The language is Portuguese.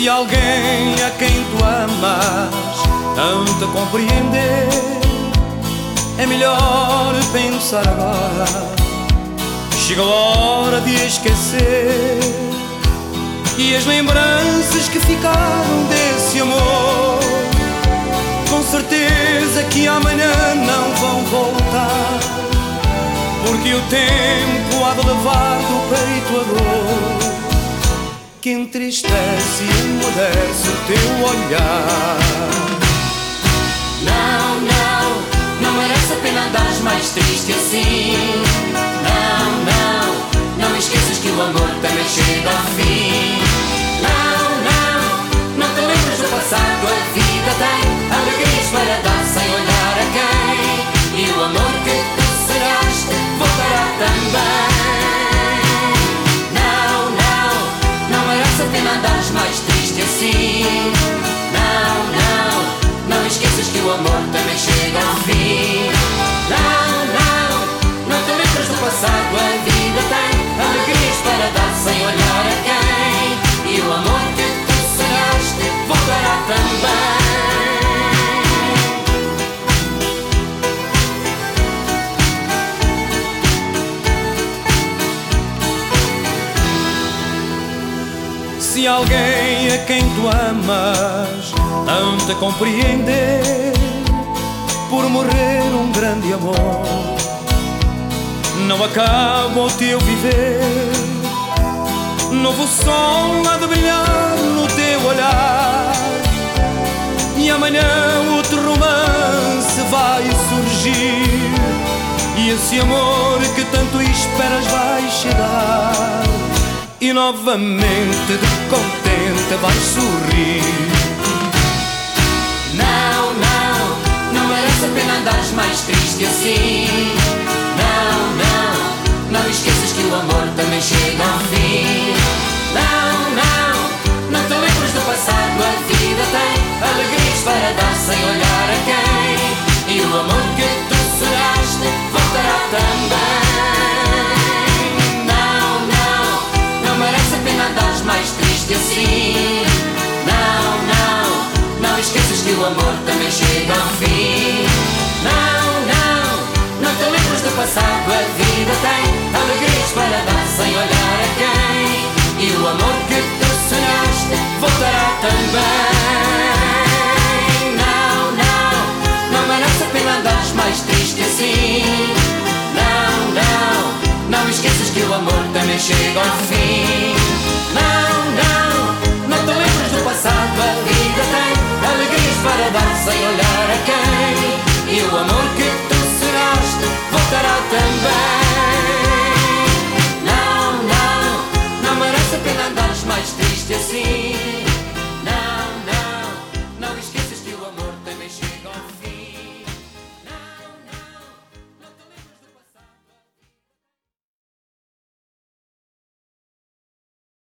Se alguém a quem tu amas não te compreender, é melhor pensar agora. Chega a hora de esquecer, e as lembranças que ficaram desse amor, com certeza que amanhã não vão voltar, porque o tempo há de levar do peito a dor que entristece e emudece o teu olhar. Não, não, não merece a pena andares mais triste assim. Não, não, não esqueças que o amor também chega ao fim. Não, não, não te lembres do passado, a vida tem alegrias para dar sem olhar a quem, e o amor que tu serás voltará também. Não, não, não merece a pena andares mais triste assim. Não, não, não esqueças que o amor também chega ao fim. Não, não, não te lembres do passado, a vida tem alegrias para dar sem olhar a quem, e o amor que tu serás voltará também. Se alguém a quem tu amas não te compreender, por morrer um grande amor, não acaba o teu viver. Novo sol há de brilhar no teu olhar, e amanhã outro romance vai surgir, e esse amor que tanto esperas vai chegar, e novamente de contente vais sorrir. Não, não, não merece a pena andares mais triste assim. Não, não, não esqueças que o amor também chega ao fim. Não, não, não te lembres do passado, a vida tem alegrias para dar sem olhar a quem, e o amor que tu serás voltará também. Não, não, não merece a pena andares mais triste assim. Não, não, não esqueças que o amor também chega ao fim. Não, não, não te lembres do passado, a vida tem alegrias para dar sem olhar a quem, e o amor que tu sonhaste voltará também. Não, não, não merece a pena andares mais triste assim. Não, não, não esqueças que o amor também chega ao fim.